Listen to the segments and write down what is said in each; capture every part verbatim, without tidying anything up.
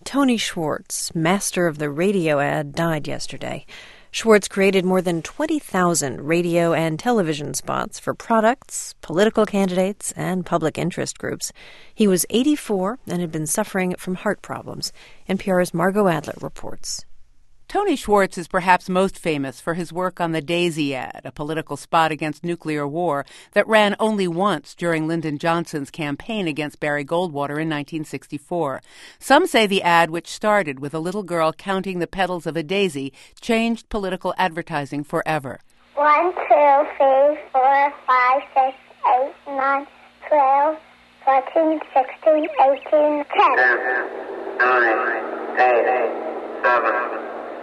Tony Schwartz, master of the radio ad, died yesterday. Schwartz created more than twenty thousand radio and television spots for products, political candidates, and public interest groups. He was eighty-four and had been suffering from heart problems. N P R's Margot Adler reports. Tony Schwartz is perhaps most famous for his work on the Daisy ad, a political spot against nuclear war that ran only once during Lyndon Johnson's campaign against Barry Goldwater in nineteen sixty-four. Some say the ad, which started with a little girl counting the petals of a daisy, changed political advertising forever. One, two, three, four, five, six, eight, nine, twelve, fourteen, sixteen, eighteen, ten. Ten, nine, eight, seven.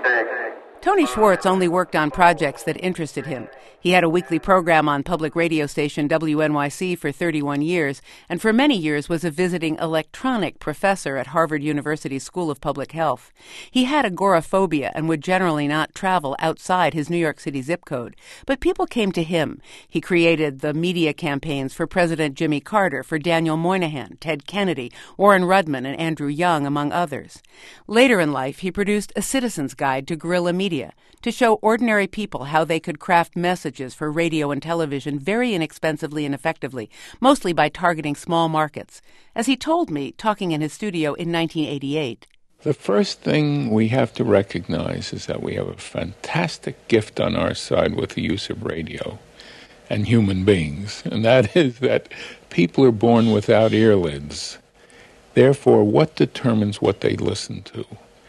Tony Schwartz only worked on projects that interested him. He had a weekly program on public radio station W N Y C for thirty-one years, and for many years was a visiting electronic professor at Harvard University School of Public Health. He had agoraphobia and would generally not travel outside his New York City zip code. But people came to him. He created the media campaigns for President Jimmy Carter, for Daniel Moynihan, Ted Kennedy, Warren Rudman, and Andrew Young, among others. Later in life, he produced a citizen's guide to guerrilla media to show ordinary people how they could craft messages for radio and television very inexpensively and effectively, mostly by targeting small markets. As he told me, talking in his studio in nineteen eighty-eight. The first thing we have to recognize is that we have a fantastic gift on our side with the use of radio and human beings, and that is that people are born without earlids. Therefore, what determines what they listen to?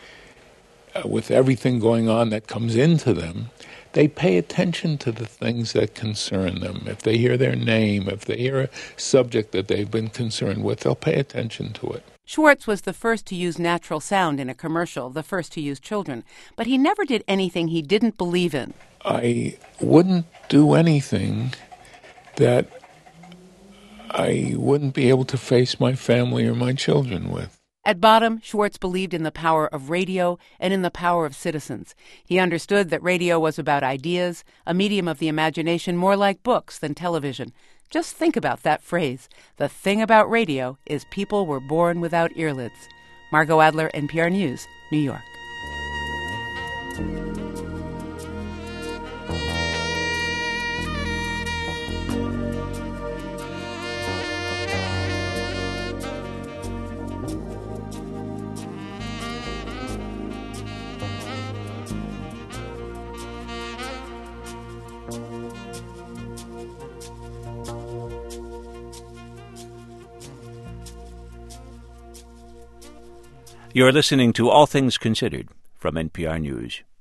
Uh, with everything going on that comes into them, they pay attention to the things that concern them. If they hear their name, if they hear a subject that they've been concerned with, they'll pay attention to it. Schwartz was the first to use natural sound in a commercial, the first to use children, but he never did anything he didn't believe in. I wouldn't do anything that I wouldn't be able to face my family or my children with. At bottom, Schwartz believed in the power of radio and in the power of citizens. He understood that radio was about ideas, a medium of the imagination more like books than television. Just think about that phrase. The thing about radio is people were born without earlids. Margot Adler, N P R News, New York. You're listening to All Things Considered from N P R News.